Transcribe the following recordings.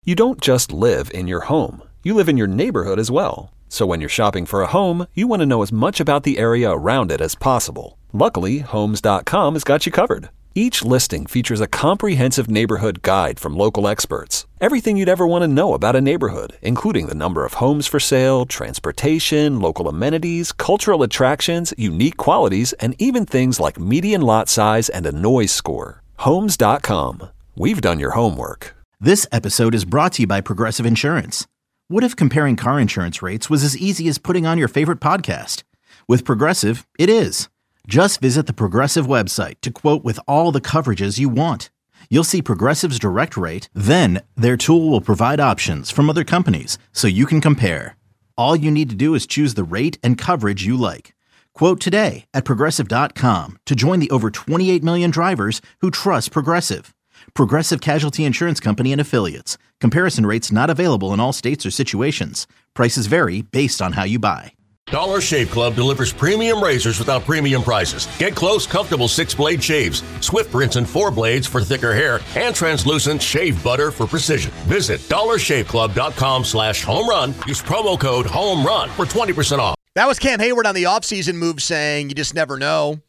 You don't just live in your home. You live in your neighborhood as well. So when you're shopping for a home, you want to know as much about the area around it as possible. Luckily, Homes.com has got you covered. Each listing features a comprehensive neighborhood guide from local experts. Everything you'd ever want to know about a neighborhood, including the number of homes for sale, transportation, local amenities, cultural attractions, unique qualities, and even things like median lot size and a noise score. Homes.com. We've done your homework. This episode is brought to you by Progressive Insurance. What if comparing car insurance rates was as easy as putting on your favorite podcast? With Progressive, it is. Just visit the Progressive website to quote with all the coverages you want. You'll see Progressive's direct rate, then their tool will provide options from other companies so you can compare. All you need to do is choose the rate and coverage you like. Quote today at Progressive.com to join the over 28 million drivers who trust Progressive. Progressive Casualty Insurance Company and Affiliates. Comparison rates not available in all states or situations. Prices vary based on how you buy. Dollar Shave Club delivers premium razors without premium prices. Get close, comfortable 6-blade shaves, swift rinse and 4 blades for thicker hair, and translucent shave butter for precision. Visit dollarshaveclub.com/homerun. Use promo code HOMERUN for 20% off. That was Cam Hayward on the offseason move saying you just never know.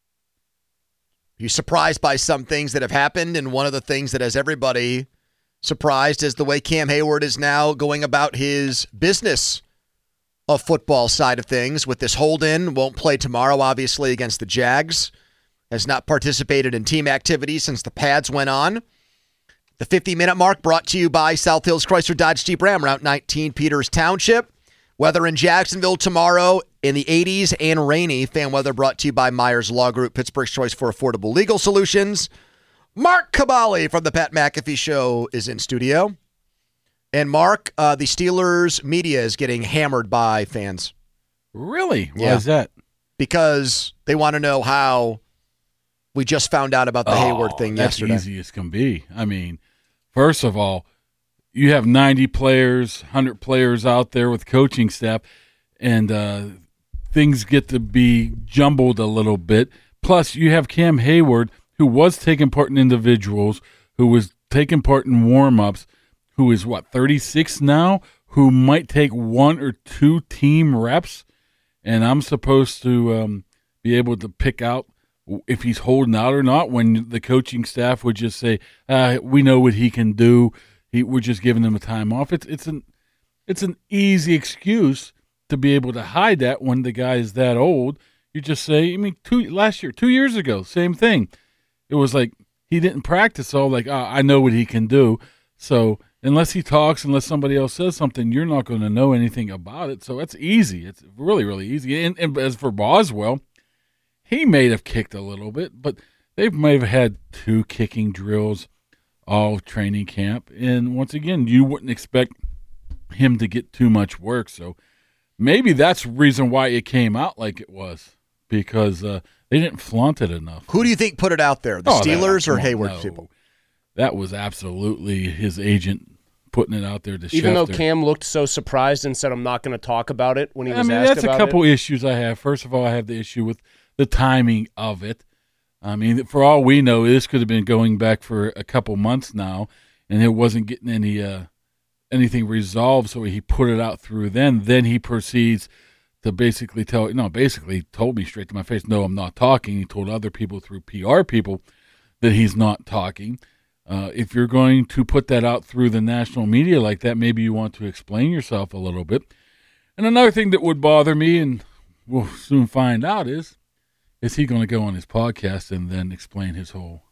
You're surprised by some things that have happened, and one of the things that has everybody surprised is the way Cam Hayward is now going about his business of football side of things with this hold-in. Won't play tomorrow, obviously, against the Jags. Has not participated in team activities since the pads went on. The 50-minute mark brought to you by South Hills Chrysler Dodge Jeep Ram, Route 19, Peters Township. Weather in Jacksonville tomorrow in the 80s and rainy. Fan weather brought to you by Myers Law Group, Pittsburgh's choice for affordable legal solutions. Mark Cabali from the Pat McAfee Show is in studio. And Mark, the Steelers media is getting hammered by fans. Really? Why is that? Because they want to know how we just found out about the Hayward thing yesterday. That's easy as can be. I mean, first of all, you have 90 players, 100 players out there with coaching staff, and things get to be jumbled a little bit. Plus, you have Cam Hayward, who was taking part in individuals, who was taking part in warm-ups, who is, 36 now, who might take 1 or 2 team reps, and I'm supposed to be able to pick out if he's holding out or not when the coaching staff would just say, we know what he can do. We're just giving him a time off. It's an easy excuse to be able to hide that when the guy is that old. You just say, 2 years ago, same thing. It was like he didn't practice all I know what he can do. So unless he talks, unless somebody else says something, you're not going to know anything about it. So it's easy. It's really, really easy. And as for Boswell, he may have kicked a little bit, but they may have had 2 kicking drills all training camp. And once again, you wouldn't expect him to get too much work. So maybe that's the reason why it came out like it was, because they didn't flaunt it enough. Who do you think put it out there, the Steelers or Hayward people? That was absolutely his agent putting it out there to Even though Cam looked so surprised and said, I'm not going to talk about it when he was asked about it. That's a couple issues I have. First of all, I have the issue with the timing of it. For all we know, this could have been going back for a couple months now, and it wasn't getting anything resolved, so he put it out through then. Then he proceeds to basically told me straight to my face, no, I'm not talking. He told other people through PR people that he's not talking. If you're going to put that out through the national media like that, maybe you want to explain yourself a little bit. And another thing that would bother me, and we'll soon find out, is he going to go on his podcast and then explain his whole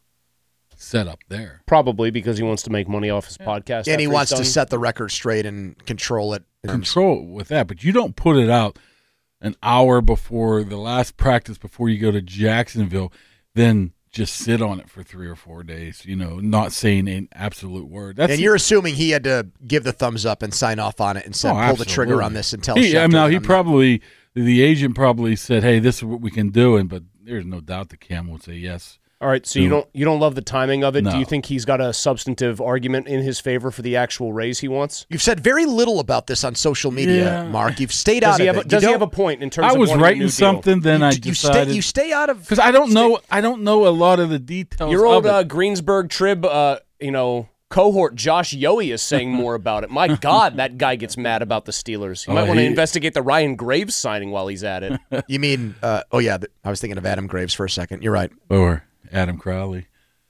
setup there? Probably because he wants to make money off his podcast. And he wants to set the record straight and control it. Control it with that, but you don't put it out an hour before the last practice before you go to Jacksonville, then just sit on it for 3 or 4 days, not saying an absolute word. And you're assuming he had to give the thumbs up and sign off on it and said, pull the trigger on this and tell Schefter. The agent probably said, hey, this is what we can do, but there's no doubt that Cam will say yes. All right, so you don't love the timing of it? No. Do you think he's got a substantive argument in his favor for the actual raise he wants? You've said very little about this on social media, Mark. You've stayed out of it. Does he have a point in terms of I was writing something, then I decided. You stay out of because I don't know a lot of the details. Your old Greensburg Trib, cohort, Josh Yohe, is saying more about it. My God, that guy gets mad about the Steelers. You might want to investigate the Ryan Graves signing while he's at it. You mean, I was thinking of Adam Graves for a second. You're right. Or Adam Crowley.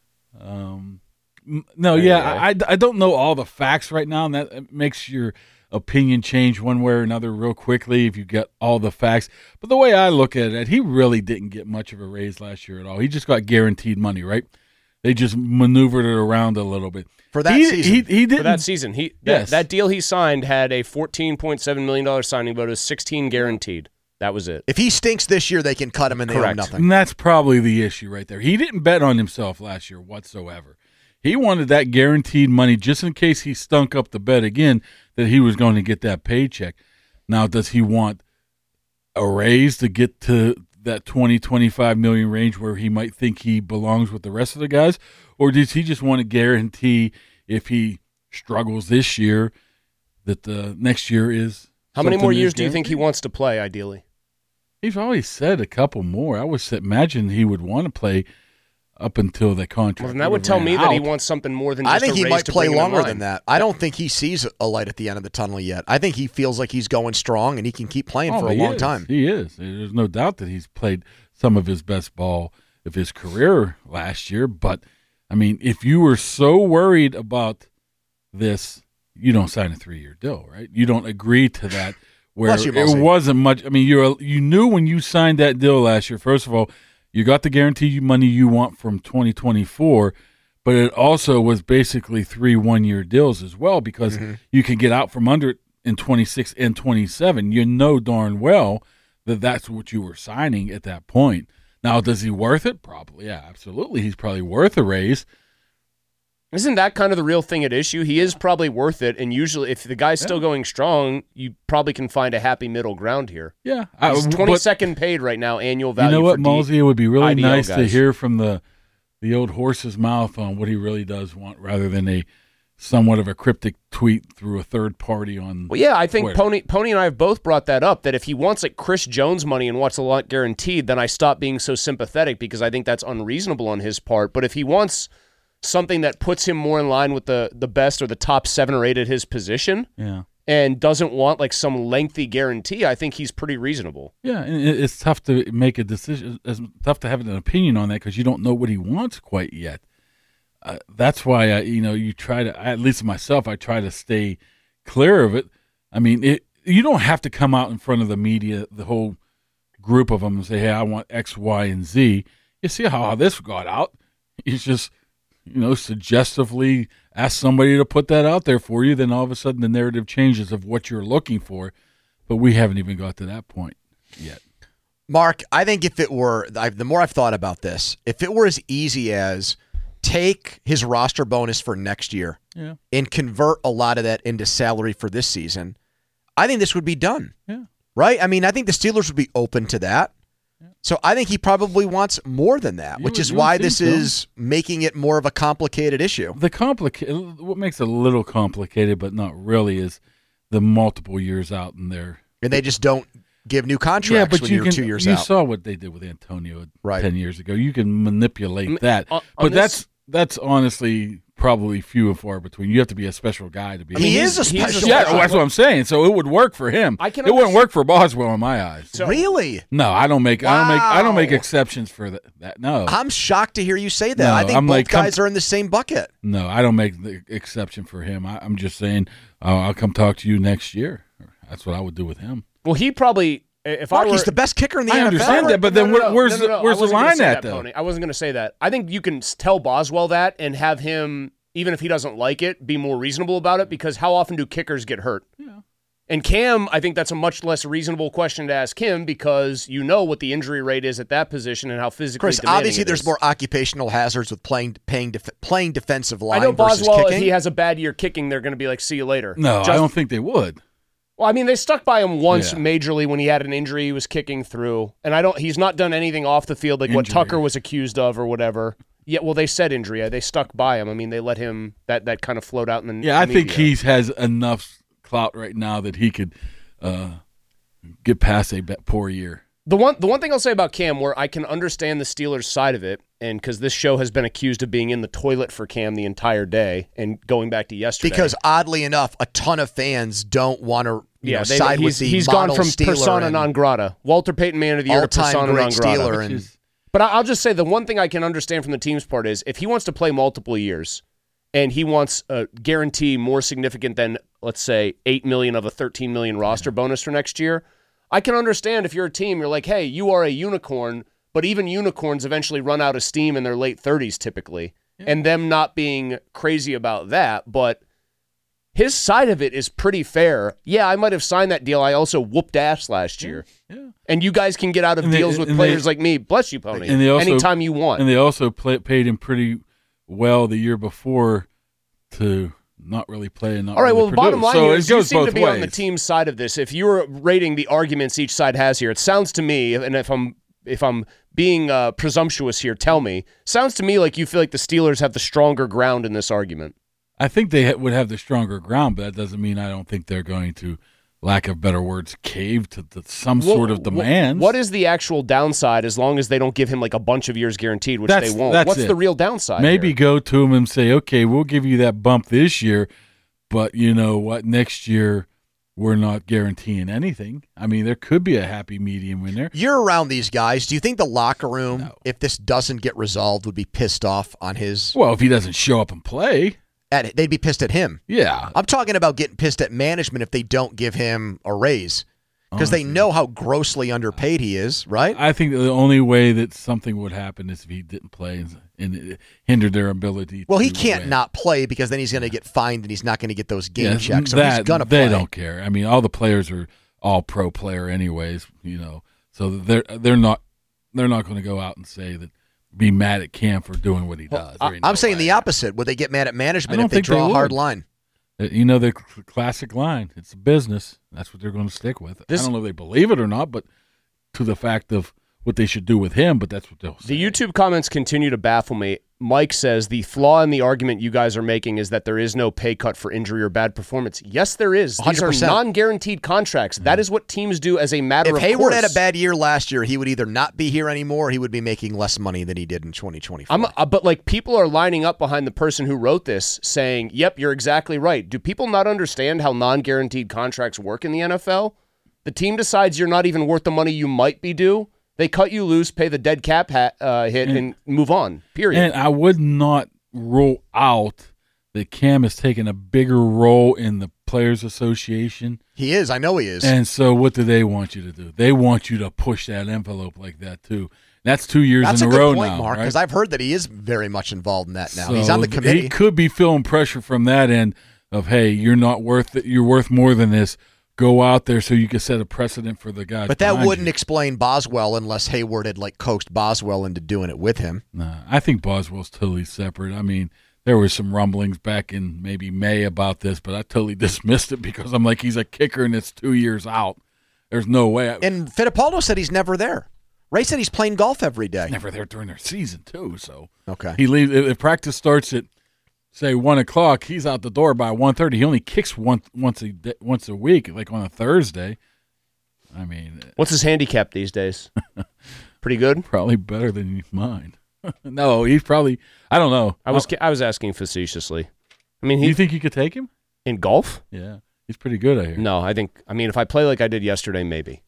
I don't know all the facts right now, and that makes your opinion change one way or another real quickly if you get all the facts. But the way I look at it, he really didn't get much of a raise last year at all. He just got guaranteed money, right? They just maneuvered it around a little bit. For that season. He didn't. For that season. That deal he signed had a $14.7 million signing bonus, 16 guaranteed. That was it. If he stinks this year, they can cut him and they own nothing. And that's probably the issue right there. He didn't bet on himself last year whatsoever. He wanted that guaranteed money just in case he stunk up the bet again that he was going to get that paycheck. Now, does he want a raise to get to that 20, 25 million range where he might think he belongs with the rest of the guys? Or does he just want to guarantee if he struggles this year that the next year is How many more years do you think he wants to play, ideally? He's always said a couple more. I would imagine he would want to play up until the contract. Well, then that would tell me that he wants something more than just I think he might play longer than that. I don't think he sees a light at the end of the tunnel yet. I think he feels like he's going strong and he can keep playing for a long time. He is. There's no doubt that he's played some of his best ball of his career last year. But, I mean, if you were so worried about this, you don't sign a 3-year deal, right? You don't agree to that. Where it wasn't much. I mean, you knew when you signed that deal last year, first of all, you got the guaranteed money you want from 2024, but it also was basically 3 one-year deals as well because you can get out from under it in 26 and 27. You know darn well that that's what you were signing at that point. Now, does he worth it? Probably, yeah, absolutely. He's probably worth a raise. Isn't that kind of the real thing at issue? He is probably worth it, and usually if the guy's still going strong, you probably can find a happy middle ground here. Yeah. He's 22nd paid right now, annual value. You know what, Malsey? It would be really IDL nice guys. to hear from the old horse's mouth on what he really does want rather than a somewhat of a cryptic tweet through a third party on Well, yeah, I think Twitter. Pony and I have both brought that up, that if he wants like Chris Jones money and wants a lot guaranteed, then I stop being so sympathetic because I think that's unreasonable on his part. But if he wants something that puts him more in line with the best or the top 7 or 8 at his position, and doesn't want like some lengthy guarantee, I think he's pretty reasonable. Yeah, and it's tough to make a decision. It's tough to have an opinion on that because you don't know what he wants quite yet. That's why you try to. At least myself, I try to stay clear of it. I mean, you don't have to come out in front of the media, the whole group of them, and say, "Hey, I want X, Y, and Z." You see how this got out? It's just suggestively ask somebody to put that out there for you, then all of a sudden the narrative changes of what you're looking for. But we haven't even got to that point yet. Mark, I think if it were, the more I've thought about this, if it were as easy as take his roster bonus for next year and convert a lot of that into salary for this season, I think this would be done. Yeah. Right? I mean, I think the Steelers would be open to that. So I think he probably wants more than that, which is why this is making it more of a complicated issue. What makes it a little complicated, but not really, is the multiple years out in there. And they just don't give new contracts when you're 2 years out. You saw what they did with Antonio 10 years ago. You can manipulate that. But that's honestly probably few and far between. You have to be a special guy to be. He is a special guy. guy. That's what I'm saying. So it would work for him. It wouldn't work for Boswell in my eyes. Really? No, I don't make exceptions for that. No. I'm shocked to hear you say that. No, I think both guys are in the same bucket. No, I don't make the exception for him. I'm just saying I'll come talk to you next year. That's what I would do with him. Well, he probably. He's the best kicker in the NFL. I understand that, but then where's the line at, though? Pony. I wasn't going to say that. I think you can tell Boswell that and have him, even if he doesn't like it, be more reasonable about it, because how often do kickers get hurt? Yeah. And Cam, I think that's a much less reasonable question to ask him because you know what the injury rate is at that position and how physically demanding obviously there's more occupational hazards with playing defensive line versus Boswell, kicking. If he has a bad year kicking, they're going to be like, see you later. No, I don't think they would. Well, I mean, they stuck by him once majorly when he had an injury he was kicking through. And he's not done anything off the field like what Tucker was accused of or whatever. Yeah, well, they said injury. They stuck by him. I mean, they let him that kind of float out in the media. I think he has enough clout right now that he could get past a poor year. The one thing I'll say about Cam, where I can understand the Steelers' side of it, and because this show has been accused of being in the toilet for Cam the entire day, and going back to yesterday. Because oddly enough, a ton of fans don't want to side with the he's model gone from Steeler persona non grata. Walter Payton Man of the Year to persona non grata. Steeler But I'll just say the one thing I can understand from the team's part is if he wants to play multiple years and he wants a guarantee more significant than, let's say, $8 million of a $13 million roster bonus for next year, I can understand if you're a team, you're like, hey, you are a unicorn, but even unicorns eventually run out of steam in their late 30s typically, and them not being crazy about that. But his side of it is pretty fair. Yeah, I might have signed that deal. I also whooped ass last year. Yeah. And you guys can get out of deals with players like me. Bless you, Pony. And anytime you want. And they also paid him pretty well the year before to not really play and not all right, really well, the bottom line so is you seem to be ways. on the team side of this. If you were rating the arguments each side has here, it sounds to me, and if I'm being presumptuous here, tell me, sounds to me like you feel like the Steelers have the stronger ground in this argument. I think they would have the stronger ground, but that doesn't mean I don't think they're going to, lack of better words, cave to some sort of demands. What is the actual downside as long as they don't give him like a bunch of years guaranteed, which they won't? What's the real downside? Maybe here? go to him and say, okay, we'll give you that bump this year, but you know what? Next year we're not guaranteeing anything. I mean, there could be a happy medium in there. You're around these guys. Do you think the locker room, if this doesn't get resolved, would be pissed off on his? Well, if he doesn't show up and play. They'd be pissed at him. Yeah. I'm talking about getting pissed at management if they don't give him a raise because they know how grossly underpaid he is, right? I think the only way that something would happen is if he didn't play and it hindered their ability Well, to he can't win. not play because then he's going to get fined and he's not going to get those game checks. So he's going to They play. don't care. I mean, all the players are all pro player anyways, so they're not going to go out and say that be mad at Cam for doing what he does. I'm saying the opposite. Would they get mad at management if they draw a hard line? The classic line. It's a business. That's what they're going to stick with. I don't know if they believe it or not, but to the fact of what they should do with him, but that's what they'll say. The YouTube comments continue to baffle me. Mike says the flaw in the argument you guys are making is that there is no pay cut for injury or bad performance. Yes, there is. 100%. These are non-guaranteed contracts. That is what teams do as a matter of course. If Hayward had a bad year last year, he would either not be here anymore or he would be making less money than he did in 2024. But people are lining up behind the person who wrote this saying, yep, you're exactly right. Do people not understand how non-guaranteed contracts work in the NFL? The team decides you're not even worth the money you might be due. They cut you loose, pay the dead cap hit, and move on, period. And I would not rule out that Cam has taken a bigger role in the Players Association. He is. I know he is. And so what do they want you to do? They want you to push that envelope like that, too. That's 2 years in a row now. That's a good point, now, Mark, because right? I've heard that he is very much involved in that now. So he's on the committee. He could be feeling pressure from that end of, hey, you're not worth it. You're worth more than this. Go out there so you can set a precedent for the guys. But that wouldn't explain Boswell unless Hayward had coaxed Boswell into doing it with him. Nah, I think Boswell's totally separate. I mean, there were some rumblings back in maybe May about this, but I totally dismissed it because I'm like, he's a kicker and it's 2 years out. There's no way. And Fittipaldo said he's never there. Ray said he's playing golf every day. He's never there during their season too. So okay, he leaves if practice starts at say 1 o'clock. He's out the door by 1:30. He only kicks once a week, like on a Thursday. I mean, what's his handicap these days? Pretty good. Probably better than mine. No, he's probably. I don't know. I was asking facetiously. I mean, you think you could take him in golf? Yeah, he's pretty good. I hear. No, I mean, if I play like I did yesterday, maybe.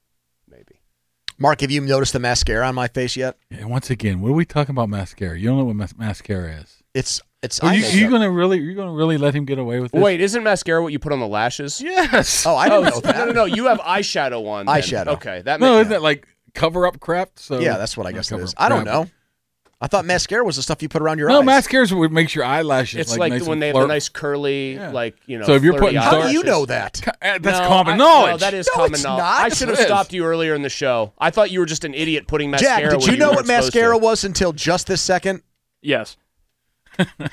Mark, have you noticed the mascara on my face yet? Yeah, once again, what are we talking about mascara? You don't know what mascara is. It's. You're gonna really let him get away with this? Wait, isn't mascara what you put on the lashes? Yes. Oh, I didn't know that. No. You have eyeshadow on. Then. Eyeshadow. Okay, that. Isn't that like cover up crap? So yeah, that's what I guess it is. I don't know. I thought mascara was the stuff you put around your eyes. No, mascara is what makes your eyelashes. It's like nice when they have the nice curly, So if you're putting, how do you know that? That's common knowledge. No, that is common knowledge. I should have stopped you earlier in the show. I thought you were just an idiot putting mascara. Jack, did you know what mascara was until just this second? Yes.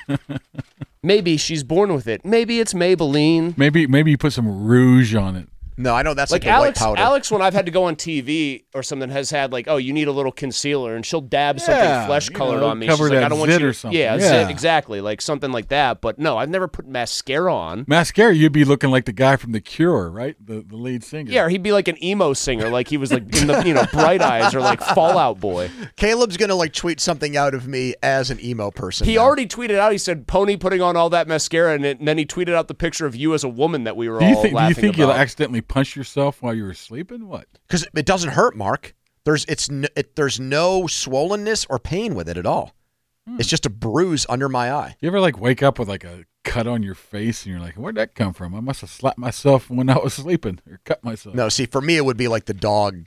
Maybe she's born with it. Maybe it's Maybelline. Maybe you put some rouge on it. No, I know that's like, Alex, white powder. Alex, when I've had to go on TV or something, has had like, oh, you need a little concealer, and she'll dab something flesh colored on me. Cover She's that like, I don't want zit you or something. Yeah, zit, exactly, like something like that. But no, I've never put mascara on. Mascara, you'd be looking like the guy from The Cure, right? The lead singer. Yeah, or he'd be like an emo singer, like he was like in the Bright Eyes or like Fall Out Boy. Caleb's gonna like tweet something out of me as an emo person. He already tweeted out. He said, "Pony putting on all that mascara," and then he tweeted out the picture of you as a woman that we were all laughing about. Do you think you'll accidentally punch yourself while you were sleeping? What? Because it doesn't hurt, Mark. There's no swollenness or pain with it at all. It's just a bruise under my eye. You ever like wake up with like a cut on your face and you're like, where'd that come from? I must have slapped myself when I was sleeping or cut myself. No, see, for me it would be like the dog.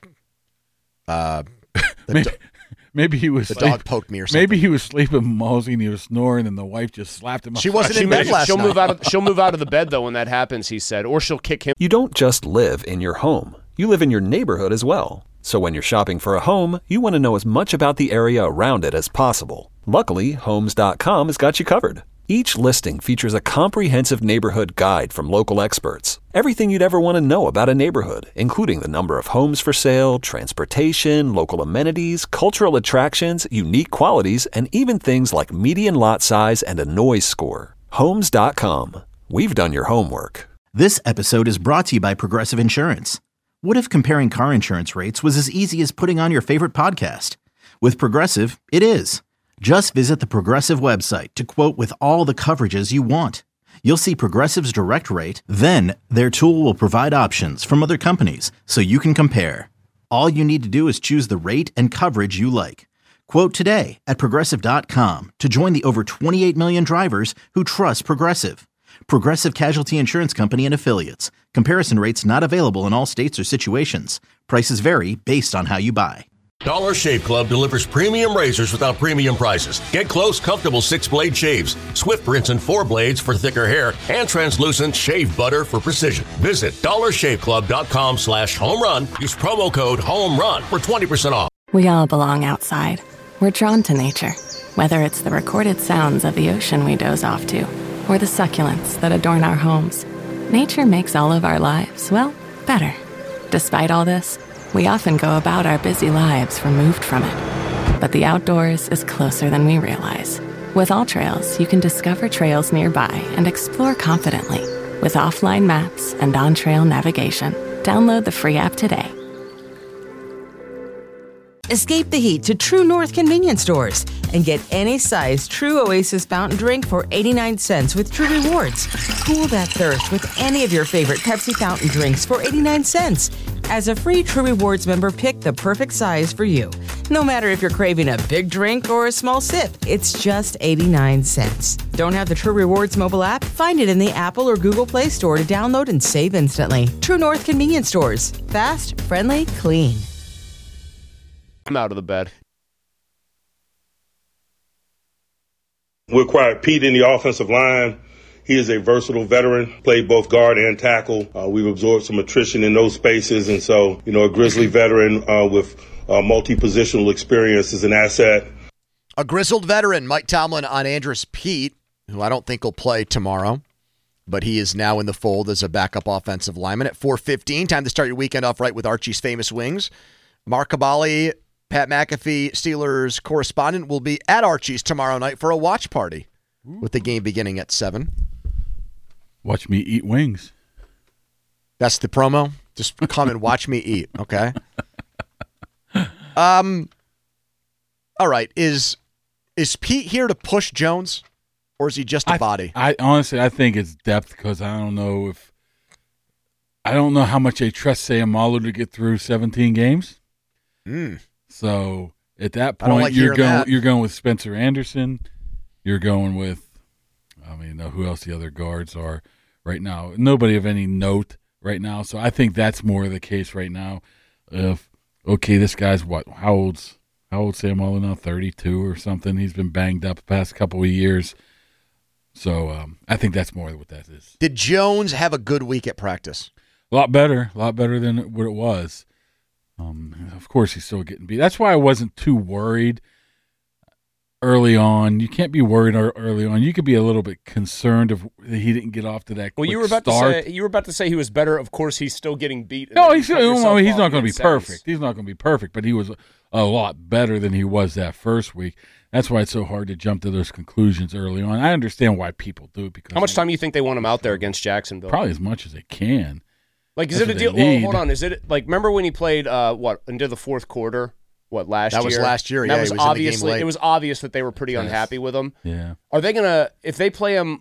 Maybe he was. The dog poked me or something. Maybe he was sleeping, Mosey, and he was snoring, and the wife just slapped him. She wasn't in bed last night. She'll move out of the bed though when that happens. He said, or she'll kick him. You don't just live in your home. You live in your neighborhood as well. So when you're shopping for a home, you want to know as much about the area around it as possible. Luckily, Homes.com has got you covered. Each listing features a comprehensive neighborhood guide from local experts. Everything you'd ever want to know about a neighborhood, including the number of homes for sale, transportation, local amenities, cultural attractions, unique qualities, and even things like median lot size and a noise score. Homes.com. We've done your homework. This episode is brought to you by Progressive Insurance. What if comparing car insurance rates was as easy as putting on your favorite podcast? With Progressive, it is. Just visit the Progressive website to quote with all the coverages you want. You'll see Progressive's direct rate, then their tool will provide options from other companies so you can compare. All you need to do is choose the rate and coverage you like. Quote today at Progressive.com to join the over 28 million drivers who trust Progressive. Progressive Casualty Insurance Company and Affiliates. Comparison rates not available in all states or situations. Prices vary based on how you buy. Dollar Shave Club delivers premium razors without premium prices. Get close, comfortable 6-blade shaves, Swift rinse and 4 blades for thicker hair, and translucent shave butter for precision. Visit dollarshaveclub.com/home-run. Use promo code HOME-RUN for 20% off. We all belong outside. We're drawn to nature, whether it's the recorded sounds of the ocean we doze off to, or the succulents that adorn our homes. Nature makes all of our lives, well, better. Despite all this, we often go about our busy lives removed from it. But the outdoors is closer than we realize. With AllTrails, you can discover trails nearby and explore confidently. With offline maps and on-trail navigation, download the free app today. Escape the heat to True North convenience stores and get any size True Oasis fountain drink for 89 cents with True Rewards. Cool that thirst with any of your favorite Pepsi fountain drinks for 89 cents. As a free True Rewards member, pick the perfect size for you. No matter if you're craving a big drink or a small sip, it's just 89 cents. Don't have the True Rewards mobile app? Find it in the Apple or Google Play Store to download and save instantly. True North convenience stores. Fast, friendly, clean. I'm out of the bed. We acquired Pete in the offensive line. He is a versatile veteran, played both guard and tackle. We've absorbed some attrition in those spaces. And so, a Grizzly veteran with multi-positional experience is an asset. A grizzled veteran, Mike Tomlin on Andrus Peat, who I don't think will play tomorrow, but he is now in the fold as a backup offensive lineman at 4:15. Time to start your weekend off right with Archie's Famous Wings. Mark Cabali, Pat McAfee, Steelers correspondent, will be at Archie's tomorrow night for a watch party with the game beginning at 7. Watch me eat wings. That's the promo? Just come and watch me eat, okay? All right, is Pete here to push Jones, or is he just a body? I honestly, I think it's depth because I don't know how much they trust Sayamalu to get through 17 games. So at that point, you're going with Spencer Anderson. You're going with, who else the other guards are right now. Nobody of any note right now. So I think that's more the case right now. This guy's how old's Sayamalu now? 32 or something. He's been banged up the past couple of years. So I think that's more what that is. Did Jones have a good week at practice? A lot better than what it was. Of course, he's still getting beat. That's why I wasn't too worried early on. You can't be worried early on. You could be a little bit concerned if he didn't get off to that quick you were about start. to say he was better. Of course, he's still getting beat. No, he's not going to be perfect. He's not going to be perfect, but he was a lot better than he was that first week. That's why it's so hard to jump to those conclusions early on. I understand why people do it. Because how much time do you think they want him out there against Jacksonville? Probably as much as they can. Like, is it a deal? Well, hold on. Is it like, remember when he played into the fourth quarter? Last year? That was last year. That yeah, was he was obviously in the game late. it was obvious that they were pretty unhappy with him. Yeah. Are they gonna, if they play him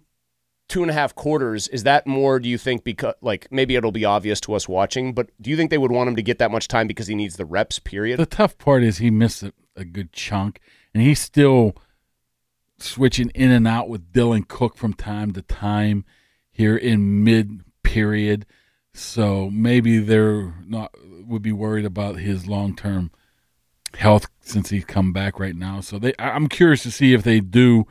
2.5 quarters? Is that more? Do you think because maybe it'll be obvious to us watching, but do you think they would want him to get that much time because he needs the reps? Period. The tough part is he missed a good chunk, and he's still switching in and out with Dylan Cook from time to time here in mid-period. So maybe they're not would be worried about his long-term health since he's come back right now. So I'm curious to see if they do,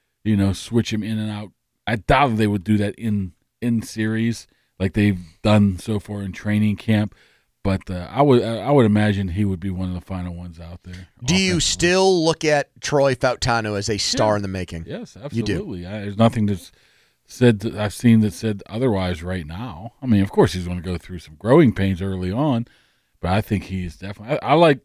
switch him in and out. I doubt they would do that in series like they've done so far in training camp. But I would imagine he would be one of the final ones out there. Do you still look at Troy Fautanu as a star in the making? Yes, absolutely. You do. There's nothing that's I've seen that said otherwise right now. I mean, of course, he's going to go through some growing pains early on, but I think he's definitely.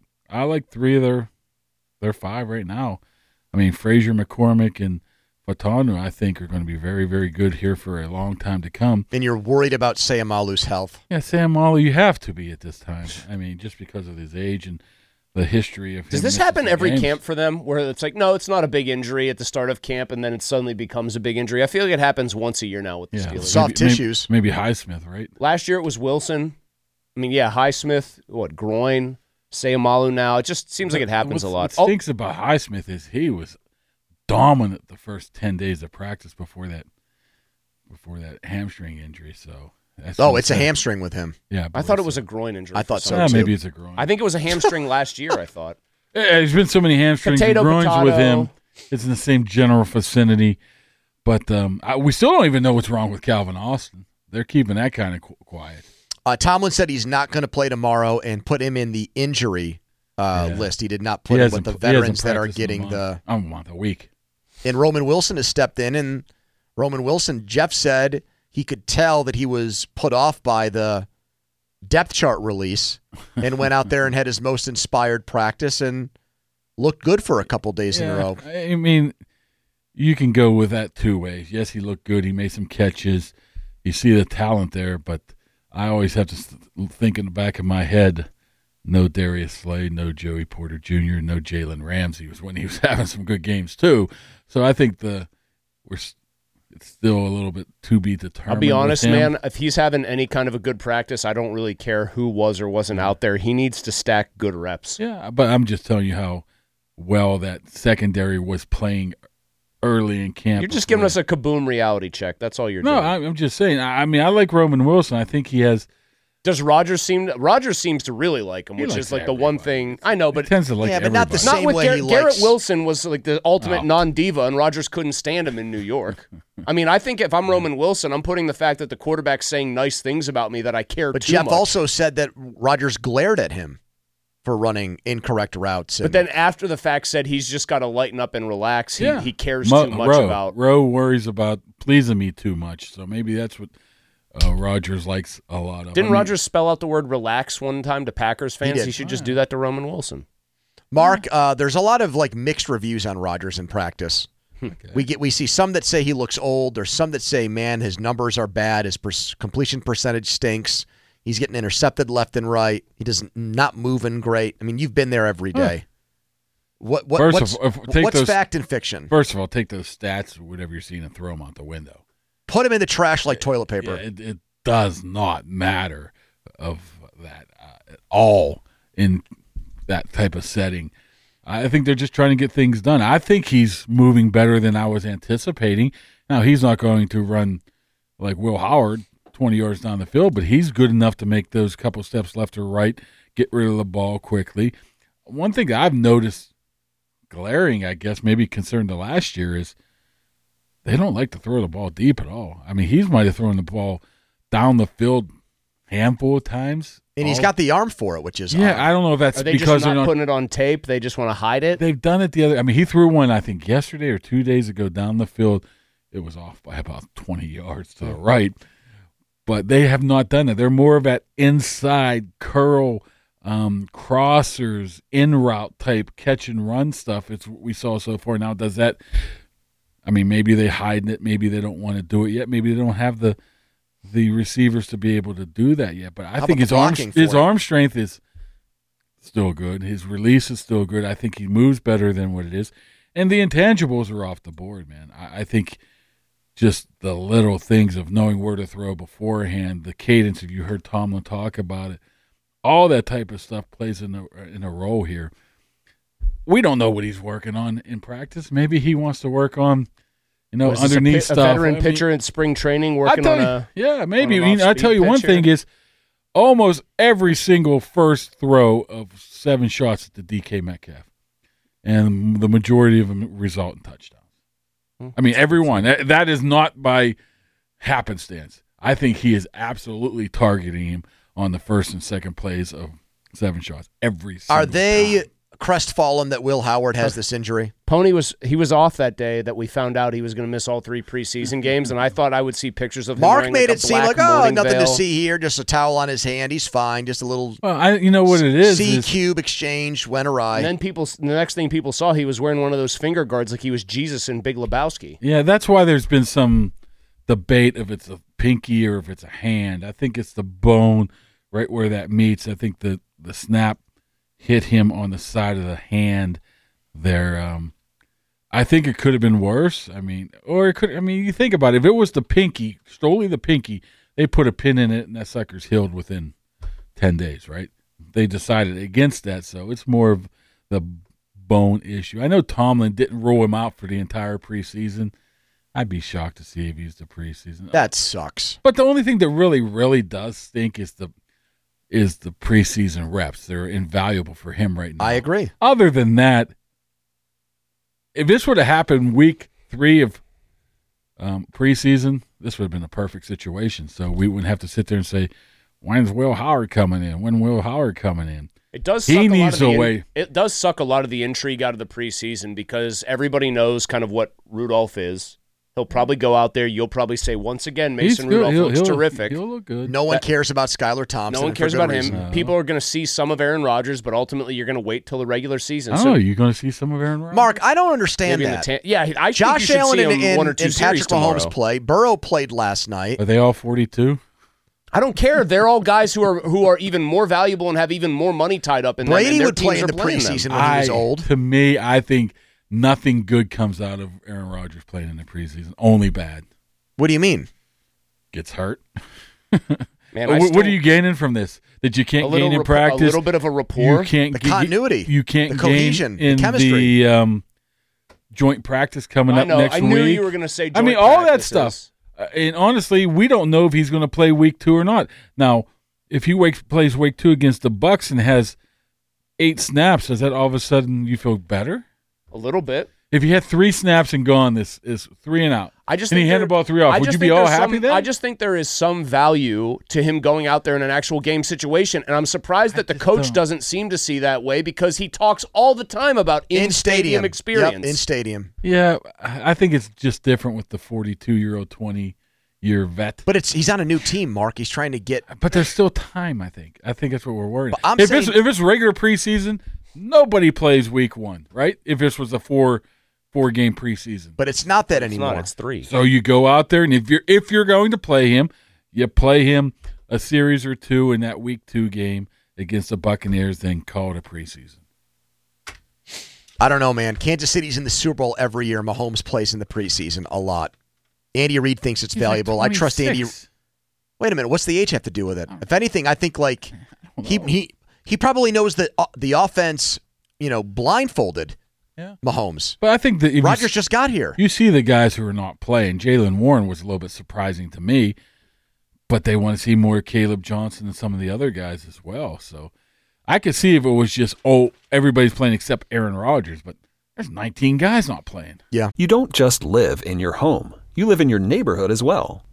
I like 3 of their 5 right now. I mean, Frazier, McCormick, and Fautanu, I think, are going to be very, very good here for a long time to come. And you're worried about Sayamalu's health? Yeah, Sayamalu, you have to be at this time. I mean, just because of his age and the history of him. Does this happen every camp for them, where it's like, no, it's not a big injury at the start of camp, and then it suddenly becomes a big injury? I feel like it happens once a year now with the Steelers. Soft tissues. Maybe Highsmith, right? Last year it was Wilson. I mean, yeah, Highsmith, groin, Sayamalu now. It just seems like it happens a lot. What stinks about Highsmith is he was dominant the first 10 days of practice before that hamstring injury. So it's a hamstring with him. Yeah, I thought it was a groin injury. I thought so too. Maybe it's a groin. I think it was a hamstring last year. I thought. Yeah, there's been so many hamstrings and groins with him. It's in the same general vicinity, but we still don't even know what's wrong with Calvin Austin. They're keeping that kind of quiet. Tomlin said he's not going to play tomorrow and put him in the injury list. He did not put him with the veterans that are getting a week. And Roman Wilson has stepped in, and Roman Wilson, Jeff said he could tell that he was put off by the depth chart release and went out there and had his most inspired practice and looked good for a couple days in a row. I mean, you can go with that 2 ways. Yes, he looked good. He made some catches. You see the talent there, but I always have to think in the back of my head, no Darius Slade, no Joey Porter Jr., no Jalen Ramsey was when he was having some good games too. So I think it's still a little bit to be determined. I'll be honest, man. If he's having any kind of a good practice, I don't really care who was or wasn't out there. He needs to stack good reps. Yeah, but I'm just telling you how well that secondary was playing early in camp. You're just giving us a kaboom reality check. That's all you're doing. No, I'm just saying. I mean, I like Roman Wilson. I think he has. Does Rodgers seems to really like him, which is like the one thing I know, but he tends to like but not the same with way he likes. Garrett Wilson was like the ultimate non-diva, and Rodgers couldn't stand him in New York. I mean, I think if I'm Roman Wilson, I'm putting the fact that the quarterback's saying nice things about me that I care but too Jeff much. also said that Rodgers glared at him for running incorrect routes. But then after the fact said he's just got to lighten up and relax. He cares too much about. Rowe worries about pleasing me too much, so maybe that's what Rodgers likes a lot of. Didn't Rodgers spell out the word relax one time to Packers fans? He should just do that to Roman Wilson. Mark, there's a lot of mixed reviews on Rodgers in practice. Okay. We see some that say he looks old. There's some that say, man, his numbers are bad. His completion percentage stinks. He's getting intercepted left and right. He doesn't not moving great. I mean, you've been there every day. What's fact and fiction? First of all, take those stats, whatever you're seeing, and throw them out the window. Put them in the trash like toilet paper. Yeah, it does not matter of that at all in that type of setting. I think they're just trying to get things done. I think he's moving better than I was anticipating. Now, he's not going to run like Will Howard 20 yards down the field, but he's good enough to make those couple steps left or right, get rid of the ball quickly. One thing that I've noticed glaring, I guess, maybe concerned to last year is they don't like to throw the ball deep at all. I mean, he might have thrown the ball down the field handful of times. And he's got the arm for it, which is odd. I don't know if that's Are they because just they're not not putting it on tape. They just want to hide it. They've done it the other. I mean, he threw one I think yesterday or 2 days ago down the field. It was off by about 20 yards to the right, but they have not done it. They're more of that inside curl, crossers, in route type catch and run stuff. It's what we saw so far. Now, does that? I mean, maybe they hide it. Maybe they don't want to do it yet. Maybe they don't have the receivers to be able to do that yet. But I think his arm strength is still good. His release is still good. I think he moves better than what it is. And the intangibles are off the board, man. I think just the little things of knowing where to throw beforehand, the cadence, if you heard Tomlin talk about it, all that type of stuff plays in a role here. We don't know what he's working on in practice. Maybe he wants to work on, underneath stuff. A veteran pitcher in spring training working on a... Yeah, maybe. I tell you one thing is almost every single first throw of 7 shots at the DK Metcalf, and the majority of them result in touchdowns. I mean, everyone. That is not by happenstance. I think he is absolutely targeting him on the first and second plays of 7 shots every single Are they time. Crestfallen that Will Howard has this injury? Pony was off that day that we found out he was going to miss all 3 preseason games, and I thought I would see pictures of him Mark wearing made like it a seem black like, nothing veil. to see here, just a towel on his hand. He's fine, just a little. Well, you know what it is. C-cube exchange went awry. And then the next thing people saw, he was wearing one of those finger guards like he was Jesus in Big Lebowski. Yeah, that's why there's been some debate if it's a pinky or if it's a hand. I think it's the bone right where that meets. I think the snap hit him on the side of the hand there. I think it could have been worse. I mean, you think about it. If it was the pinky, solely the pinky, they put a pin in it and that sucker's healed within 10 days, right? They decided against that, so it's more of the bone issue. I know Tomlin didn't rule him out for the entire preseason. I'd be shocked to see if he's the preseason. That sucks. But the only thing that really, really does stink is the preseason reps. They're invaluable for him right now. I agree. Other than that, if this would have happened week 3 of preseason, this would have been a perfect situation. So we wouldn't have to sit there and say, when's Will Howard coming in? When Will Howard coming in? It does. It does suck a lot of the intrigue out of the preseason because everybody knows kind of what Rudolph is. He'll probably go out there. You'll probably say once again, Mason Rudolph looks terrific. He'll look good. No one cares about Skylar Thompson. No one cares about him. Reason. People are going to see some of Aaron Rodgers, but ultimately you're going to wait till the regular season. Oh, you're going to see some of Aaron Rodgers? Mark, I don't understand that. I Josh think you Allen should see him and 1 or 2 Patrick series tomorrow. Mahomes play. Burrow played last night. Are they all 42? I don't care. They're all guys who are even more valuable and have even more money tied up in them. Brady and their would play in teams the are playing preseason them. when he was old. To me, I think nothing good comes out of Aaron Rodgers playing in the preseason. Only bad. What do you mean? Gets hurt. Man, what are you gaining from this? That you can't gain in practice? A little bit of a rapport. You can't the continuity. You can't the cohesion. Gain in the chemistry. The joint practice coming up next week. I knew you were going to say joint all practices. that stuff. And honestly, we don't know if he's going to play week 2 or not. Now, if he plays week 2 against the Bucs and has 8 snaps, does that all of a sudden you feel better? A little bit. If he had 3 snaps and gone, this is 3 and out. And he handed the ball 3 off. Would you be all happy then? I just think there is some value to him going out there in an actual game situation, and I'm surprised that the coach doesn't seem to see that way because he talks all the time about in-stadium experience. Yep, in stadium. Yeah, I think it's just different with the 42-year-old, 20-year vet. But he's on a new team, Mark. He's trying to get. But there's still time. I think that's what we're worried. If it's regular preseason, nobody plays week 1, right? If this was a 4-game preseason. But it's not that anymore. It's 3. So you go out there, and if you're going to play him, you play him a series or 2 in that week 2 game against the Buccaneers, then call it a preseason. I don't know, man. Kansas City's in the Super Bowl every year. Mahomes plays in the preseason a lot. Andy Reid thinks it's valuable. Like I trust Andy. Wait a minute. What's the age have to do with it? If anything, I think like he probably knows that the offense, blindfolded. Yeah. Mahomes. But I think that Rodgers just got here. You see the guys who are not playing. Jaylen Warren was a little bit surprising to me, but they want to see more Caleb Johnson and some of the other guys as well. So I could see if it was just, everybody's playing except Aaron Rodgers, but there's 19 guys not playing. Yeah. You don't just live in your home. You live in your neighborhood as well.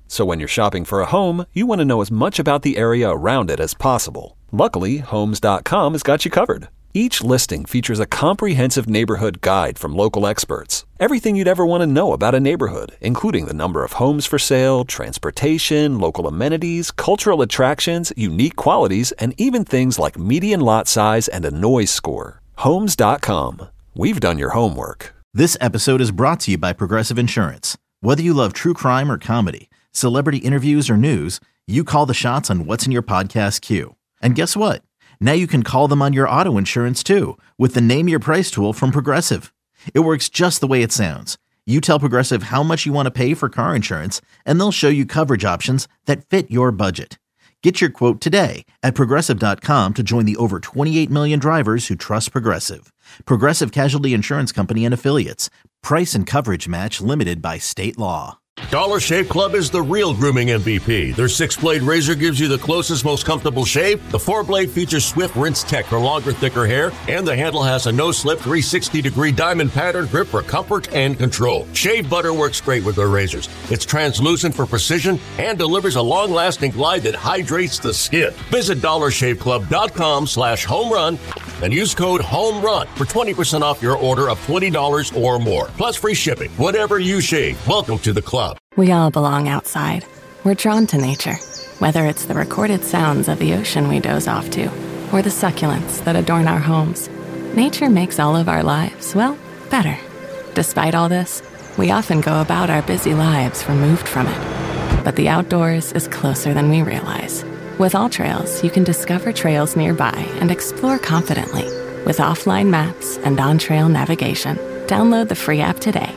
So when you're shopping for a home, you want to know as much about the area around it as possible. Luckily, Homes.com has got you covered. Each listing features a comprehensive neighborhood guide from local experts. Everything you'd ever want to know about a neighborhood, including the number of homes for sale, transportation, local amenities, cultural attractions, unique qualities, and even things like median lot size and a noise score. Homes.com. We've done your homework. This episode is brought to you by Progressive Insurance. Whether you love true crime or comedy, celebrity interviews or news, you call the shots on what's in your podcast queue. And guess what? Now you can call them on your auto insurance too with the Name Your Price tool from Progressive. It works just the way it sounds. You tell Progressive how much you want to pay for car insurance, and they'll show you coverage options that fit your budget. Get your quote today at Progressive.com to join the over 28 million drivers who trust Progressive. Progressive Casualty Insurance Company and Affiliates. Price and coverage match limited by state law. Dollar Shave Club is the real grooming MVP. Their 6-blade razor gives you the closest, most comfortable shave. The 4-blade features Swift Rinse Tech for longer, thicker hair, and the handle has a no-slip 360-degree diamond pattern grip for comfort and control. Shave butter works great with their razors. It's translucent for precision and delivers a long-lasting glide that hydrates the skin. Visit DollarShaveClub.com/homerun and use code HOMERUN for 20% off your order of $20 or more. Plus free shipping. Whatever you shave, welcome to the club. We all belong outside. We're drawn to nature, whether it's the recorded sounds of the ocean we doze off to, or the succulents that adorn our homes. Nature makes all of our lives, well, better. Despite all this, we often go about our busy lives removed from it. But the outdoors is closer than we realize. With AllTrails, you can discover trails nearby and explore confidently. With offline maps and on-trail navigation, download the free app today.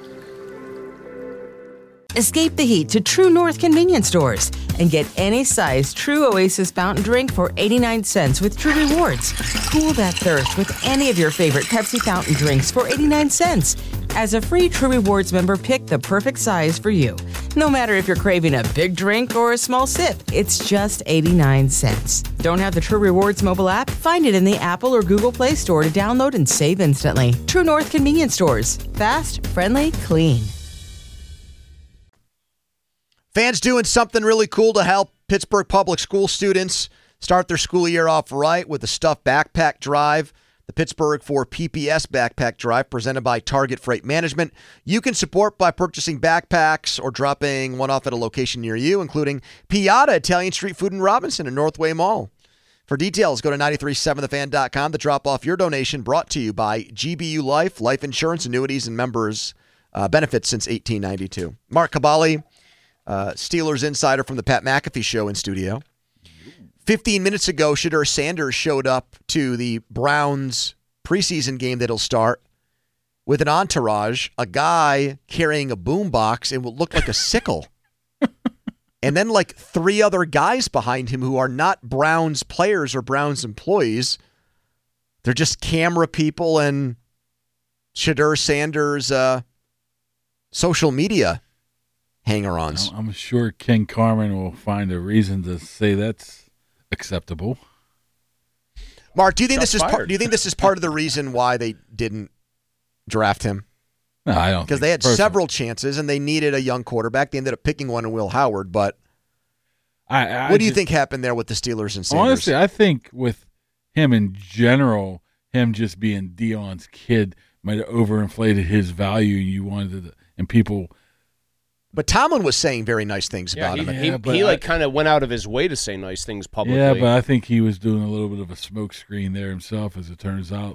Escape the heat to True North convenience stores and get any size True Oasis fountain drink for 89 cents with True Rewards. Cool that thirst with any of your favorite Pepsi fountain drinks for 89 cents. As a free True Rewards member, pick the perfect size for you. No matter if you're craving a big drink or a small sip, it's just 89 cents. Don't have the True Rewards mobile app? Find it in the Apple or Google Play Store to download and save instantly. True North convenience stores. Fast, friendly, clean. Fans doing something really cool to help Pittsburgh public school students start their school year off right with the Stuffed Backpack Drive, the Pittsburgh for PPS Backpack Drive presented by Target Freight Management. You can support by purchasing backpacks or dropping one off at a location near you, including Piata Italian Street Food in Robinson and Northway Mall. For details, go to 937thefan.com to drop off your donation, brought to you by GBU Life, life insurance, annuities, and members benefits since 1892. Mark Caballi, Steelers insider from the Pat McAfee Show in studio. 15 minutes ago, Shedeur Sanders showed up to the Browns preseason game that'll start with an entourage, a guy carrying a boombox and what looked like a sickle. And then like 3 other guys behind him who are not Browns players or Browns employees. They're just camera people and Shedeur Sanders' social media hanger-ons. I'm sure Ken Carman will find a reason to say that's acceptable. Mark, do you think this is part of the reason why they didn't draft him? No, I don't. Because they had several chances and they needed a young quarterback. They ended up picking one in Will Howard. But what do you think happened there with the Steelers and Sanders? Honestly, I think with him in general, him just being Deion's kid might have overinflated his value. And people. But Tomlin was saying very nice things about him. He kind of went out of his way to say nice things publicly. Yeah, but I think he was doing a little bit of a smokescreen there himself, as it turns out.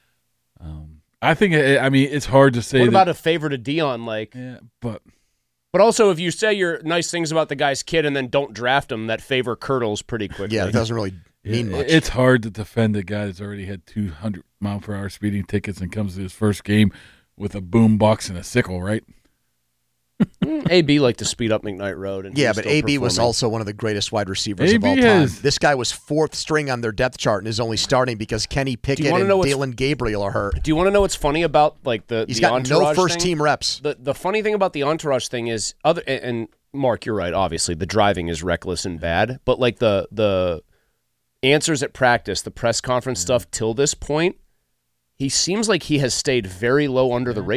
I think, it's hard to say. What about a favor to Deion? Yeah, but also, if you say your nice things about the guy's kid and then don't draft him, that favor curdles pretty quickly. Yeah, it doesn't really mean much. It's hard to defend a guy that's already had 200-mile-per-hour speeding tickets and comes to his first game with a boom box and a sickle, right? AB liked to speed up McKnight Road. And but AB was also one of the greatest wide receivers of all time. This guy was 4th string on their depth chart and is only starting because Kenny Pickett and Dalen Gabriel are hurt. Do you want to know what's funny about He's got no first-team reps. The funny thing about the entourage thing is, and Mark, you're right, obviously, the driving is reckless and bad, but the answers at practice, the press conference stuff till this point, he seems like he has stayed very low under the radar.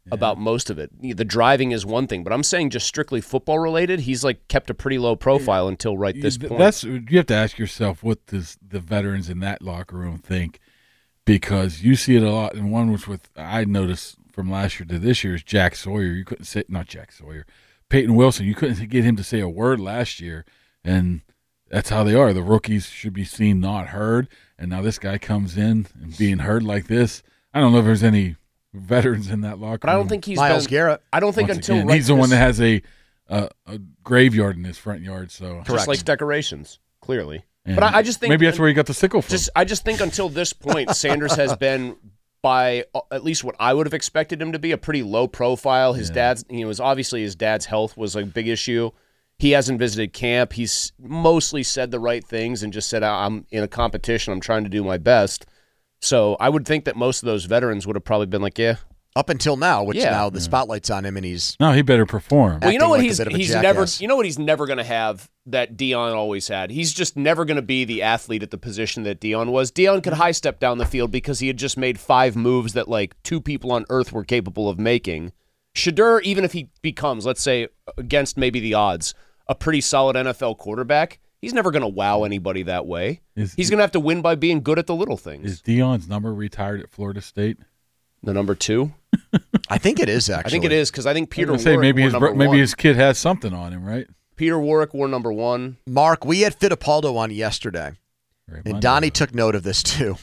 about most of it. The driving is one thing, but I'm saying just strictly football related, he's like kept a pretty low profile until this point. You have to ask yourself, what does the veterans in that locker room think? Because you see it a lot, and one was I noticed from last year to this year is Jack Sawyer. You couldn't say, not Jack Sawyer, Peyton Wilson. You couldn't get him to say a word last year, and that's how they are. The rookies should be seen, not heard, and now this guy comes in and being heard like this. I don't know if there's any veterans in that locker room. But I don't think he's Myles Garrett. I don't think Once until again, he's the one that has a graveyard in his front yard. So just like decorations, clearly. And but I just think maybe that's where he got the sickle from. I just think until this point, Sanders has been, by at least what I would have expected him to be, a pretty low profile. His dad's, obviously his dad's health was a big issue. He hasn't visited camp. He's mostly said the right things and just said, I'm in a competition. I'm trying to do my best. So I would think that most of those veterans would have probably been like, yeah. Up until now, now the spotlight's on him, and he's he better perform. Well, you know what like he's never. You know what he's never going to have that Deion always had. He's just never going to be the athlete at the position that Deion was. Deion could high step down the field because he had just made 5 moves that like 2 people on earth were capable of making. Shedeur, even if he becomes, let's say, against maybe the odds, a pretty solid NFL quarterback, he's never going to wow anybody that way. He's going to have to win by being good at the little things. Is Deion's number retired at Florida State? The number 2? I think it is, actually. I think it is, because I think Peter Warwick maybe his kid has something on him, right? Peter Warwick wore number 1. Mark, we had Fittipaldo on yesterday, and Donnie took note of this too.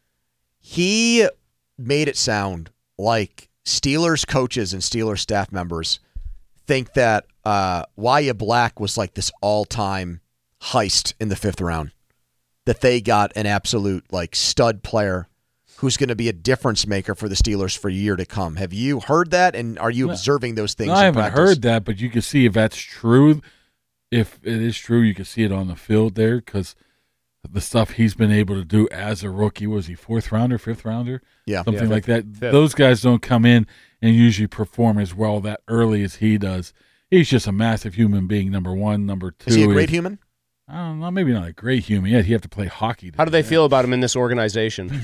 He made it sound like Steelers coaches and Steelers staff members think that Wyatt Black was like this all-time heist in the 5th round, that they got an absolute like stud player who's going to be a difference maker for the Steelers for a year to come. Have you heard that, and are you observing those things? I haven't heard that, but you can see if that's true. If it is true, you can see it on the field there, because the stuff he's been able to do as a rookie. Was he 4th rounder, 5th rounder? Yeah. Something like that. 5th. Those guys don't come in and usually perform as well that early as he does. He's just a massive human being, number 1. Number 2. Is he a great human? I don't know, maybe not a great human. Yeah, he have to play hockey. How do they feel about him in this organization?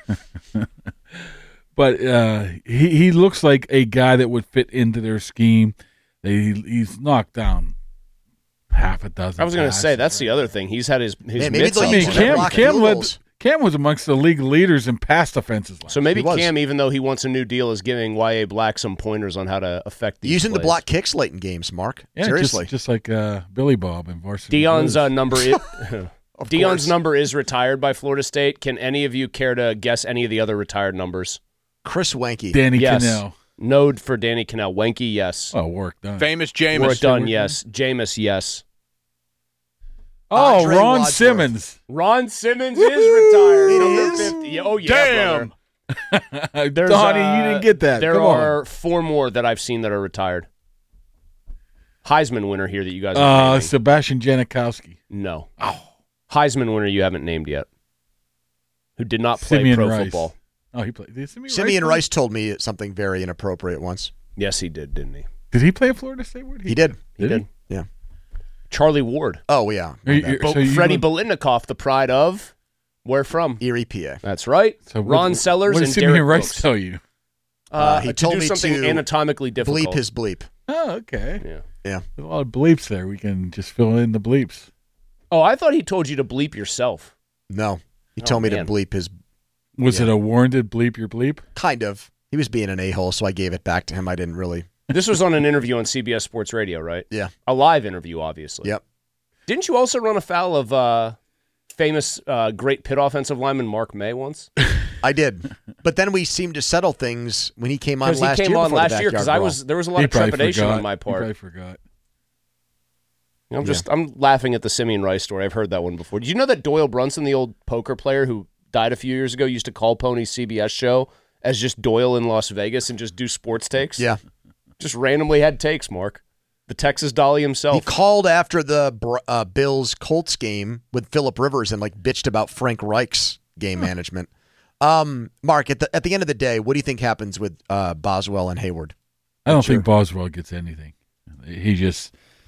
But he looks like a guy that would fit into their scheme. He's knocked down half a dozen. I was going to say, that's the other thing. He's had his mitts on. Cam was amongst the league leaders in pass offenses. So maybe Cam, even though he wants a new deal, is giving Y.A. Black some pointers on how to affect these using plays. the block kicks late in games, Mark. Yeah, seriously. Just like Billy Bob and Varsity Deion's Blues. number Deion's number is retired by Florida State. Can any of you care to guess any of the other retired numbers? Chris Wenke. Danny yes. Cannell. Node for Danny Cannell. Wenke, yes. Oh, work done. Famous Jameis. Work done, yes. Jameis, yes. Oh, Andre Ron Wadsworth. Simmons. Ron Simmons is retired. It Number is? 50. Oh, yeah, Damn. brother. Donnie, you didn't get that. There Come are on. 4 more that I've seen that are retired. Heisman winner here that you guys are naming. Sebastian Janikowski. No. Heisman winner you haven't named yet. Who did not play Simeon pro Rice. football. Oh, he played. Did Simeon Rice told me something very inappropriate once. Yes, he did, didn't he? Did he play at Florida State? He did. He did. Yeah. Charlie Ward. Oh, yeah. Freddie Bolitnikoff, the pride of, where from? Erie, PA. That's right. So Ron Sellers what did and Simeon Derek Rice Brooks. tell you? He to told do me something to anatomically difficult. bleep his bleep. Oh, okay. Yeah. Yeah. There's a lot of bleeps there. We can just fill in the bleeps. Oh, I thought he told you to bleep yourself. No. He Oh, told me man. to bleep his Was it a warranted bleep your bleep? kind of. He was being an a-hole, so I gave it back to him. I didn't really. This was on an interview on CBS Sports Radio, right? Yeah. A live interview, obviously. Yep. Didn't you also run afoul of famous great Pitt offensive lineman Mark May once? I did. But then we seemed to settle things when he came on Because last he came year. on before last the year because Backyard there was a lot of probably trepidation forgot. on my He part. probably forgot. I'm laughing at the Simeon Rice story. I've heard that one before. Did you know that Doyle Brunson, the old poker player who died a few years ago, used to call Pony's CBS show as just Doyle in Las Vegas and just do sports takes? Yeah. Just randomly had takes, Mark. The Texas Dolly himself. He called after the Bills Colts game with Phillip Rivers and like bitched about Frank Reich's game management. Mark, at the end of the day, what do you think happens with Boswell and Hayward? I don't think Boswell gets anything. He just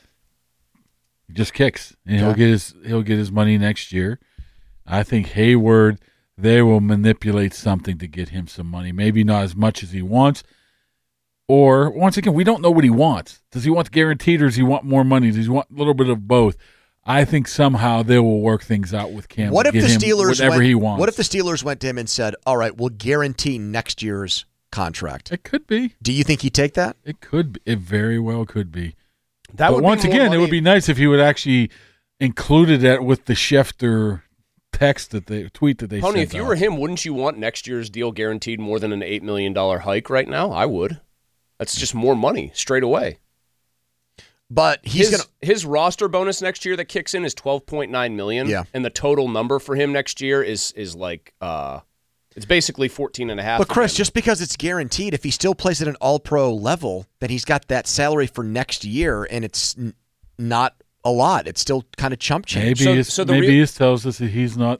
kicks, and he'll get his money next year. I think Hayward, they will manipulate something to get him some money. Maybe not as much as he wants, Or, once again, we don't know what he wants. Does he want guaranteed or does he want more money? Does he want a little bit of both? I think somehow they will work things out with Cam. What if the Steelers whatever he wants? What if the Steelers went to him and said, all right, we'll guarantee next year's contract? It could be. Do you think he'd take that? It could be. It very well could be. That but would once be more again, money. it would be nice if he would actually included that with the Schefter tweet that they Pony, sent if you out. were him, wouldn't you want next year's deal guaranteed more than an $8 million hike right now? I would. That's just more money straight away. But his roster bonus next year that kicks in is $12.9 million. Yeah. And the total number for him next year is like it's basically 14.5. But Chris, just because it's guaranteed, if he still plays at an all-pro level, then he's got that salary for next year, and it's not a lot. It's still kind of chump change. Maybe this tells us that he's not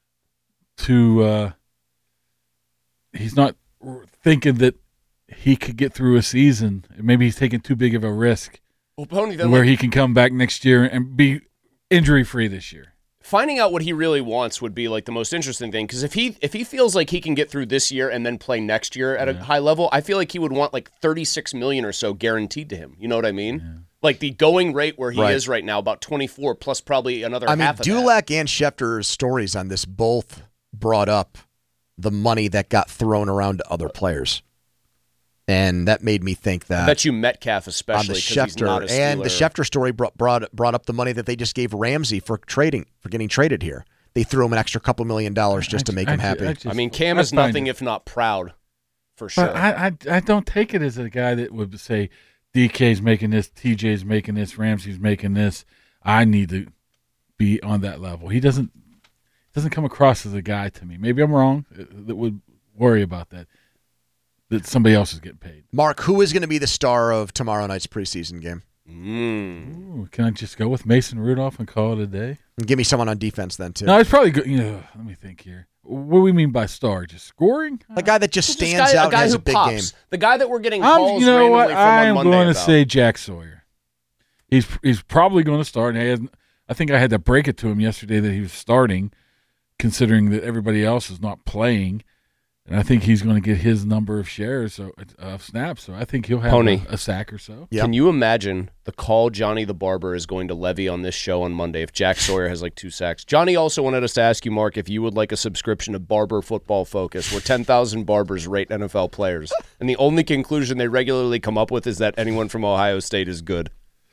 he's not thinking that he could get through a season. Maybe he's taking too big of a risk. Well, Pony, then where he can come back next year and be injury-free this year. Finding out what he really wants would be like the most interesting thing, because if he feels like he can get through this year and then play next year at a high level, I feel like he would want like $36 million or so guaranteed to him. You know what I mean? Yeah. Like the going rate where he is right now, about 24 plus probably another half of that. Dulac and Schefter's stories on this both brought up the money that got thrown around to other players. And that made me think that. I bet you Metcalf especially, because he's not a Steeler. And the Schefter story brought up the money that they just gave Ramsey for getting traded here. They threw him an extra couple $1 million just to make him happy. I mean, Cam is nothing if not proud, for sure. But I don't take it as a guy that would say, DK's making this, TJ's making this, Ramsey's making this. I need to be on that level. He doesn't come across as a guy to me. Maybe I'm wrong. That would worry about that somebody else is getting paid. Mark, who is going to be the star of tomorrow night's preseason game? Ooh, can I just go with Mason Rudolph and call it a day? And give me someone on defense then, too. No, it's probably good. Let me think here. What do we mean by star? Just scoring? A guy that just stands out and has a big game. The guy that we're getting calls you know randomly what? from I on am Monday going to about. say Jack Sawyer. He's probably going to start. And I think I had to break it to him yesterday that he was starting, considering that everybody else is not playing. And I think he's going to get his number of shares of snaps. So I think he'll have a sack or so. Yep. Can you imagine the call Johnny the Barber is going to levy on this show on Monday if Jack Sawyer has like 2 sacks? Johnny also wanted us to ask you, Mark, if you would like a subscription to Barber Football Focus, where 10,000 barbers rate NFL players. And the only conclusion they regularly come up with is that anyone from Ohio State is good.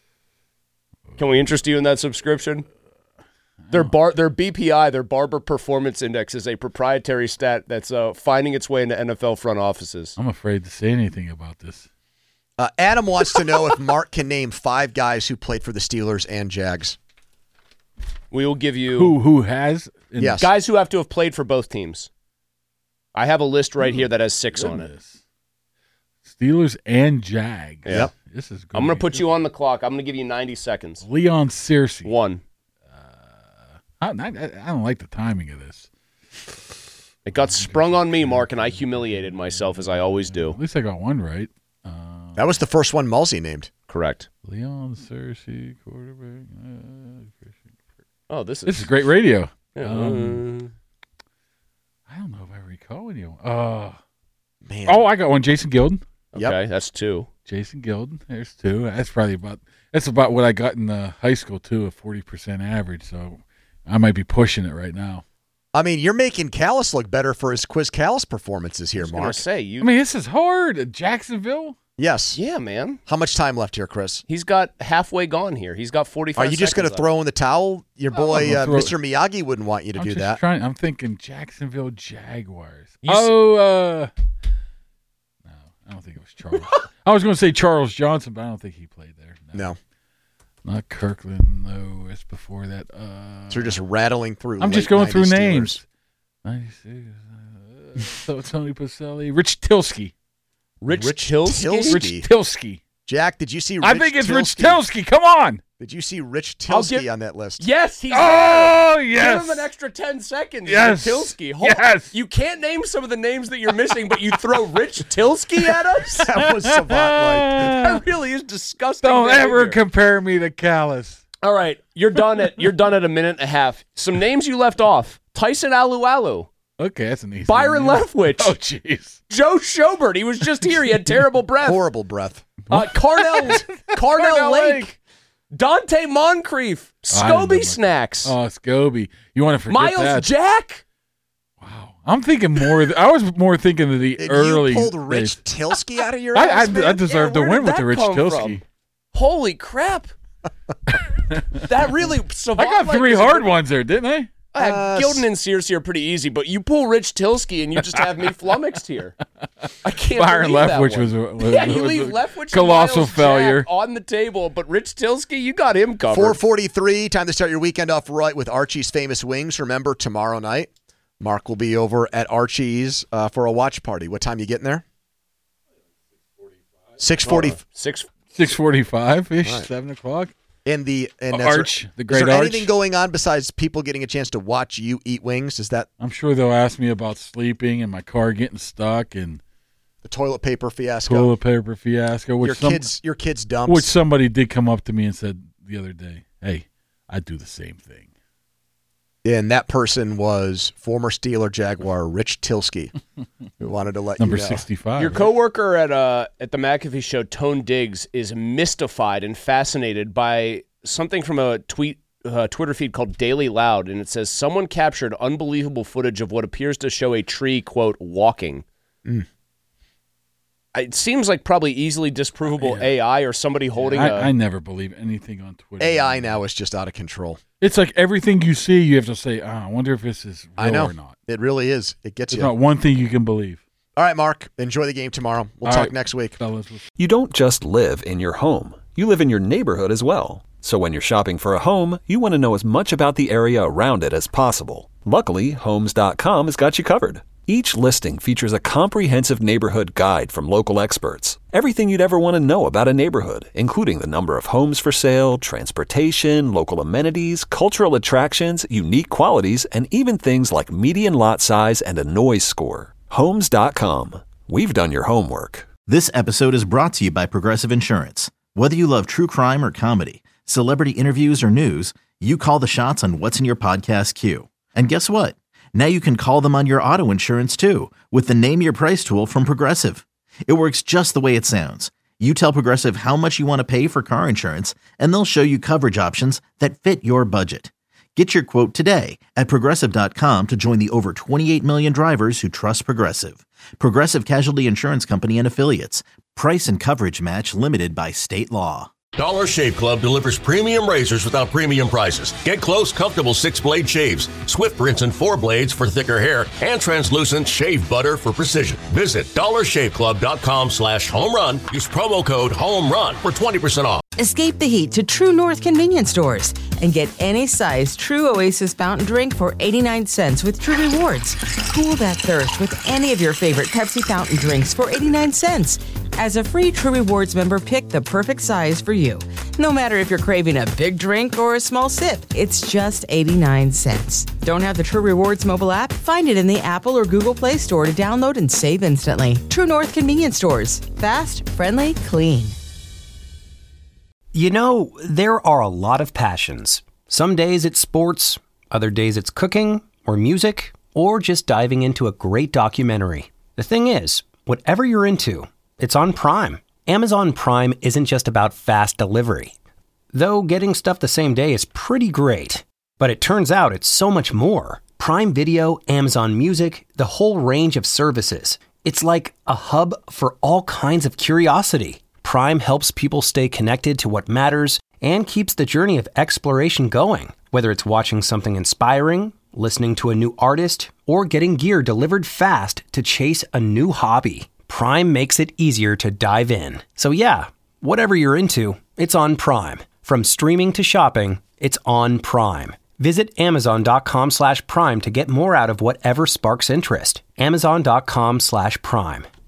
Can we interest you in that subscription? Their BPI, their Barber Performance Index, is a proprietary stat that's finding its way into NFL front offices. I'm afraid to say anything about this. Adam wants to know if Mark can name 5 guys who played for the Steelers and Jags. We will give you who has guys who have to have played for both teams. I have a list right here that has 6 on it. Steelers and Jags. Yep. This is great. I'm going to put you on the clock. I'm going to give you 90 seconds. Leon Searcy. 1. I don't like the timing of this. It got sprung on me, Mark, and I humiliated myself, as I always do. At least I got one right. That was the first one Mulsey named. Correct. Leon Searcy, quarterback. Oh, this is great radio. Yeah. I don't know if I recall anyone. Man. Oh, I got one. Jason Gilden. Okay, that's 2. Jason Gilden. There's 2. That's about what I got in high school too, a 40% average. So I might be pushing it right now. I mean, you're making Callis look better for his Quiz Callis performances here, Mark. This is hard. Jacksonville. Yes. Yeah, man. How much time left here, Chris? He's got halfway gone here. He's got 45 seconds. Are you just going to throw in the towel? Your boy, Mr. Miyagi, wouldn't want you to do that. I'm thinking Jacksonville Jaguars. No, I don't think it was Charles. I was going to say Charles Johnson, but I don't think he played there. No. Not Kirkland. No, it's before that. So you're just rattling through. I'm just going through names. 96. So Tony Pacelli. Rich Tilsky. Rich Tilsky. Jack, did you see Rich I think it's Tilsky? Rich Tilsky. Come on. Did you see Rich Tilsky on that list? Yes, he's there. Give him an extra 10 seconds. Yes. Tilsky. Yes. You can't name some of the names that you're missing, but you throw Rich Tilsky at us? That was Savant-like. That really is disgusting. Don't behavior. ever compare me to Callis. All right, you're done at a minute and a half. Some names you left off. Tyson Alualu. Okay, that's an easy Byron one. Leftwich. Oh, jeez. Joe Schobert. He was just here. He had terrible breath. Horrible breath. Carnell Lake. Dante Moncrief. Scobie Snacks. Oh, Scobie. You want to forget Miles that? Jack. Wow. I'm thinking more. I was more thinking of the Did early. you pulled Rich days. Tilsky out of your ass, I man? deserve to where win did with the that Rich come Tilsky. from? Holy crap. That really... I got three hard ones there, didn't I? Gildan and Searcy are pretty easy, but you pull Rich Tilsky and you just have me flummoxed here. I can't Byron believe that Leftwich one. was Yeah, you leave Leftwich colossal and Miles failure. Jack on the table, but Rich Tilsky, you got him covered. 4:43, time to start your weekend off right with Archie's Famous Wings. Remember, tomorrow night, Mark will be over at Archie's for a watch party. What time you getting there? 6:40. 6:45-ish, Right. 7 o'clock. In the Arch, the great is there Arch. anything going on besides people getting a chance to watch you eat wings? Is that I'm sure they'll ask me about sleeping and my car getting stuck and the toilet paper fiasco? toilet paper fiasco. Which Your kids' dumps. Which somebody did come up to me and said the other day, "Hey, I'd do the same thing." And that person was former Steeler Jaguar Rich Tilsky, who wanted to let Number you know. 65. Your coworker at the McAfee show, Tone Diggs, is mystified and fascinated by something from a Twitter feed called Daily Loud, and it says someone captured unbelievable footage of what appears to show a tree, quote, walking. It seems like probably easily disprovable AI or somebody holding I never believe anything on Twitter. AI now is just out of control. It's like everything you see, you have to say, I wonder if this is real I know. or not. It really is. It gets There's you. not one thing you can believe. All right, Mark. Enjoy the game tomorrow. We'll All talk right, next week. fellas. You don't just live in your home. You live in your neighborhood as well. So when you're shopping for a home, you want to know as much about the area around it as possible. Luckily, Homes.com has got you covered. Each listing features a comprehensive neighborhood guide from local experts. Everything you'd ever want to know about a neighborhood, including the number of homes for sale, transportation, local amenities, cultural attractions, unique qualities, and even things like median lot size and a noise score. Homes.com. We've done your homework. This episode is brought to you by Progressive Insurance. Whether you love true crime or comedy, celebrity interviews or news, you call the shots on what's in your podcast queue. And guess what? Now you can call them on your auto insurance too with the Name Your Price tool from Progressive. It works just the way it sounds. You tell Progressive how much you want to pay for car insurance, and they'll show you coverage options that fit your budget. Get your quote today at Progressive.com to join the over 28 million drivers who trust Progressive. Progressive Casualty Insurance Company and Affiliates. Price and coverage match limited by state law. Dollar Shave Club delivers premium razors without premium prices. Get close, comfortable 6-blade shaves, swift rinse and 4 blades for thicker hair, and translucent shave butter for precision. Visit dollarshaveclub.com/home run. Use promo code HOMERUN for 20% off. Escape the heat to True North convenience stores and get any size True Oasis fountain drink for 89 cents with True Rewards. Cool that thirst with any of your favorite Pepsi fountain drinks for 89 cents. As a free True Rewards member, pick the perfect size for you. No matter if you're craving a big drink or a small sip, it's just 89 cents. Don't have the True Rewards mobile app? Find it in the Apple or Google Play Store to download and save instantly. True North convenience stores. Fast, friendly, clean. You know, there are a lot of passions. Some days it's sports, other days it's cooking, or music, or just diving into a great documentary. The thing is, whatever you're into, it's on Prime. Amazon Prime isn't just about fast delivery. Though getting stuff the same day is pretty great. But it turns out it's so much more. Prime Video, Amazon Music, the whole range of services. It's like a hub for all kinds of curiosity. Prime helps people stay connected to what matters and keeps the journey of exploration going. Whether it's watching something inspiring, listening to a new artist, or getting gear delivered fast to chase a new hobby, Prime makes it easier to dive in. So yeah, whatever you're into, it's on Prime. From streaming to shopping, it's on Prime. Visit Amazon.com/Prime to get more out of whatever sparks interest. Amazon.com/Prime.